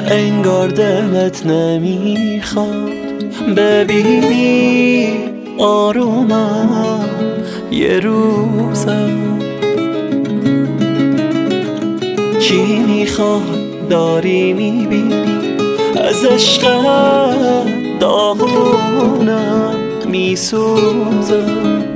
انگار دلت نمیخواد ببینی آرومم یه روزم. چی میخواد داری میبینی از عشقت داغونم میسوزم.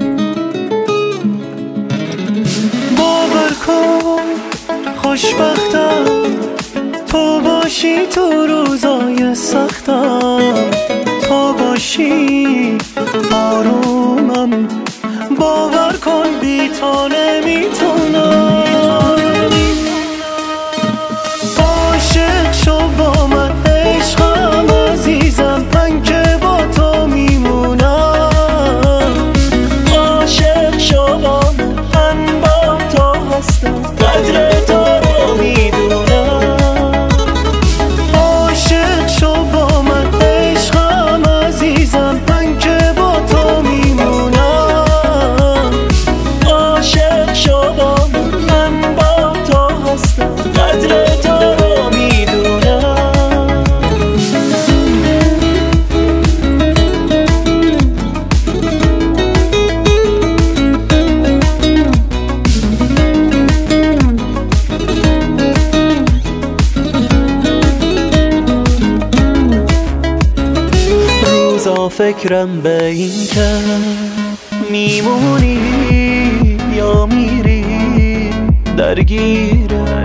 باور کن خوشبختم تو باشی تو روزای سختم، تو باشی آرومم. باور کن بی تو نمیتونم. عاشق شو با من عشقم عزیزم، من که با تو میمونم. عاشق شو با من با تو هستم، قدر تو رو میدونم. عاشق شو با من عشقم عزیزم، من که با تو میمونم. عاشق شو با من با تو هستم، قدر تو رو میدونم. روزا فکرم به این که میمونی یا میری درگیره.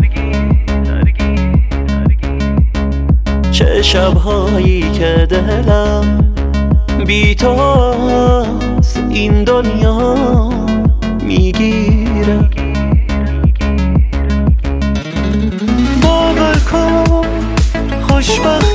چه شبهایی که دلم بی تو از این دنیا میگیره. باور کن خوشبخت